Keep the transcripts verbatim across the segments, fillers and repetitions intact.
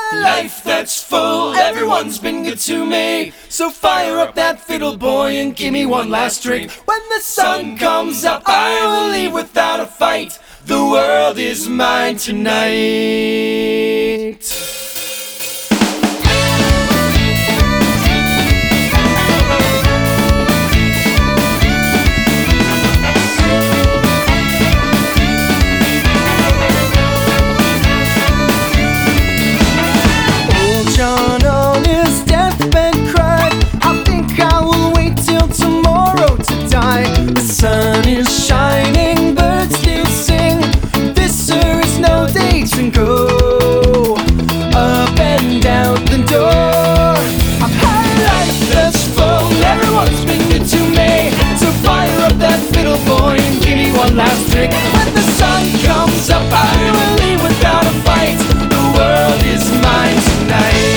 a life that's full, everyone's been good to me. So fire up that fiddle, boy, and give me one last drink. When the sun comes up, I will leave without a fight. The world is mine tonight. John on his deathbed cried, I think I will wait till tomorrow to die. The sun is shining, birds do sing. This, sir, is no day to go up and out the door. I've had a life that's full, everyone's been good to me. So fire up that fiddle, boy, and give me one last trick. When the sun comes up, I will leave without a fight. The world is mine tonight.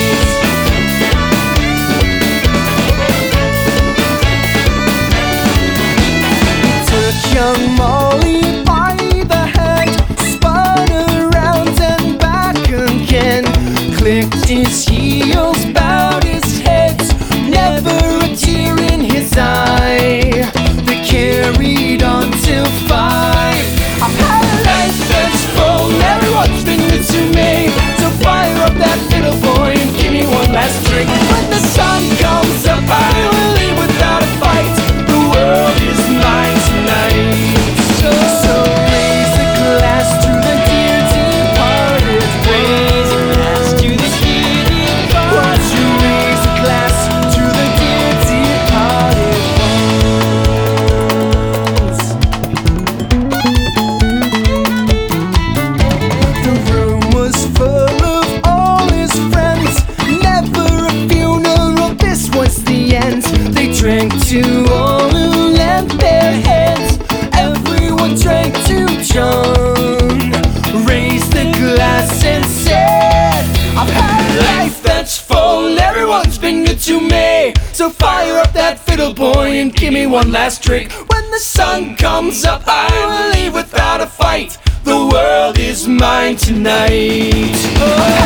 Young Molly by the hand, spun around and back again, clicked his heels, bowed his head, never a tear in his eye. They carried on till five. I've had a life that's full, everyone's been good to me. So fire up that fiddle, boy, and give me one last drink. When the sun comes up, I will leave without a fight. The world is mine tonight. So, so raise a glass to the dear departed. Raise a glass to the dear departed. Won't you raise a glass to the dear departed ones. The room was full of all his friends. Never a funeral, this was the end. They drank to all who lent their heads. Everyone drank to John, raised the glass and said, I've had a life that's full, everyone's been good to me. So fire up that fiddle, boy, and give me one last drink. When the sun comes up, I will leave without a fight. The world is mine tonight. Oh,